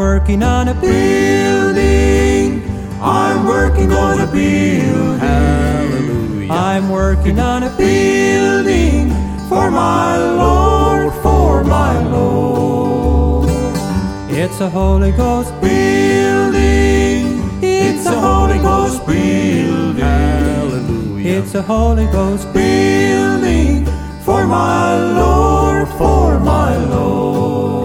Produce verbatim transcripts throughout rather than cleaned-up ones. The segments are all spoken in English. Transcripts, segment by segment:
working on a building. I'm working on a building. Hallelujah. I'm working on a building For my Lord, for my Lord. It's a Holy Ghost Building. It's a Holy Ghost building. Hallelujah. It's a Holy Ghost Building for my Lord, for my Lord.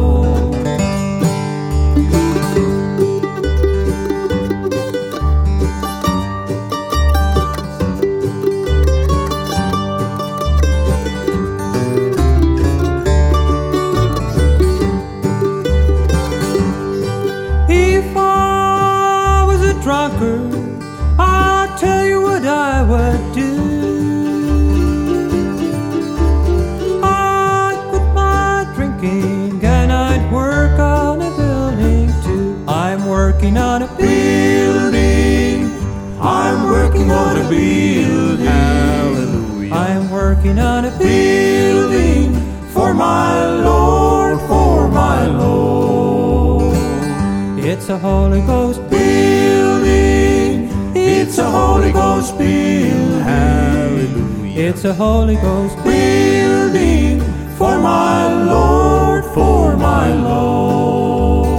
If I was a drunkard, I'd tell you what I would do. I'd quit my drinking and I'd work on a building too. I'm working on a Building. I'm working on a building. Hallelujah. I'm working on a Building for my Lord, for my Lord. It's a Holy Ghost Building. It's a Holy Ghost building. Hallelujah. It's a Holy Ghost Building for my Lord, for my Lord.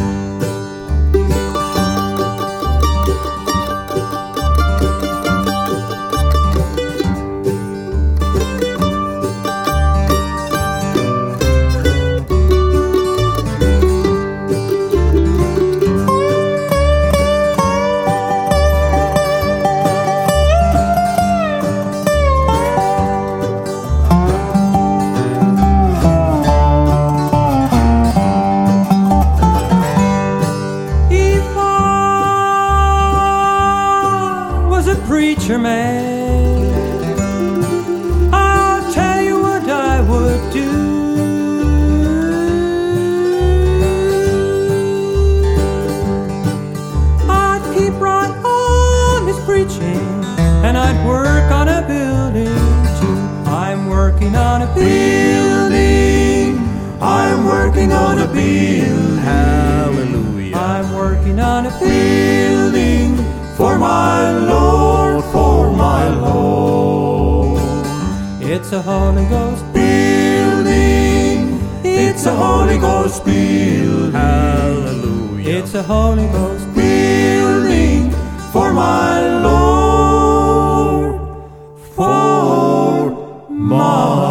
If I was a preacher man, I'll tell you what I would do. I'd keep right on this preaching, and I'd work on a building too. I'm working on a Building. I'm working on a building. Hallelujah. I'm working on a Building for my Lord, for my Lord. It's a Holy Ghost Building. It's a Holy Ghost building. Hallelujah. It's a Holy Ghost Building for my Lord, for my